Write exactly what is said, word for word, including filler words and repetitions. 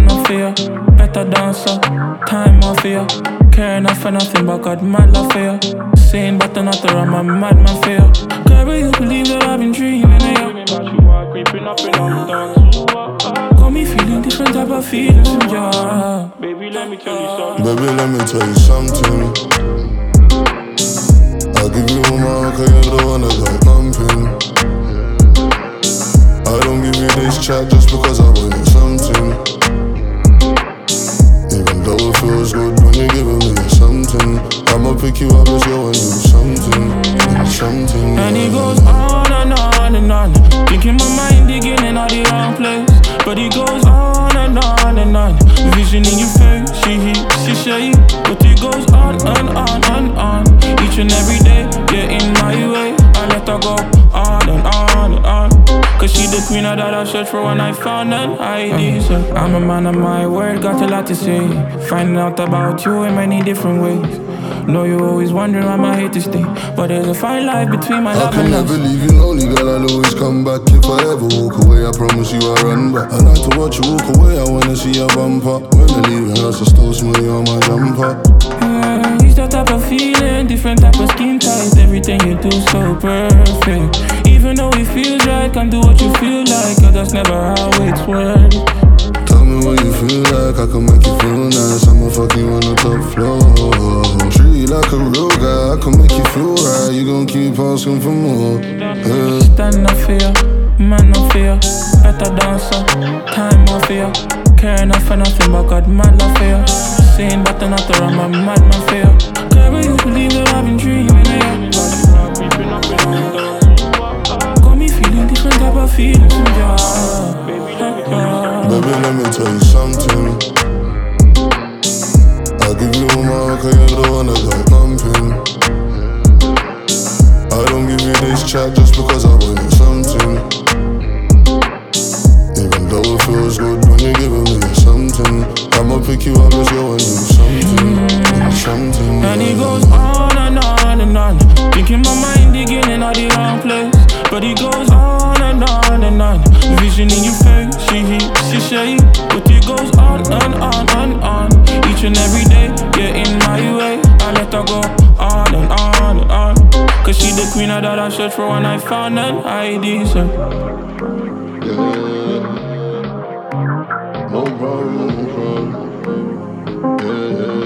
no fear. Better dancer, time off fear. Care enough for nothing but God mad love fear. Saying better not to run my madman fear. Girl, will you believe that I've been dreaming of you? But you are creeping up and on down. Got me feeling different type of feelings from you. Baby, let me tell you something. Baby, let me tell you something. I'll give you more, cause you're the one that got pumping. I don't give you this chat just because I want you something. Even though it feels good when you're giving me something, I'ma pick you up as you want to do something, something. And it goes on and on and on. Thinking my mind digging in all the wrong place. But it goes on and on and on. Vision in your face, she heat, she shake. But it goes on and on and on. Each and every day, you're in my way. I let her go on and on and on. Cause she the queen of that I searched for when I found an I D. So I'm a man of my word, got a lot to say. Finding out about you in many different ways. Know you always wondering why my hate to stay. But there's a fine line between my love and I can never leave you lonely, girl, I'll always come back. If I ever walk away, I promise you I'll run back. I like to watch you walk away, I wanna see your bumper. When you're leaving us, I still smell you on my jumper. Yeah, it's that type of feeling, different type of skin tight. Everything you do so perfect. Even though it feels right, can't do what you feel like. Cause that's never how it's worked. Tell me what you feel like, I can make you feel nice. I'ma fuck you on the top floor. Treat you like a real guy, I can make you feel right. You gon' keep asking for more. Yeah. Stand no fear, man no fear. Better dancer, time off fear. Care enough for nothing but God mad love fear. Saying better not to run my madman fear. Girl, will you believe that I've been dreaming of you? Got me feeling different type of feelings from you. Baby, let me tell you something. I'll give you more, cause you're the one that got pumping. I don't give you this chat just because I want you something. Even though it feels good when you're giving me something, I'ma pick you up as you want to do something, mm-hmm. something. And it goes on and on and on. Thinking my mind digging in all the wrong place. But it goes on and on and on. Vision in your face, she heat, she shake. But it goes on and on and on. Each and every day, you're in my way. I let her go on and on and on. Cause she the queen of that I searched for when I found an I D. So yeah, no problem, no problem. Yeah, yeah.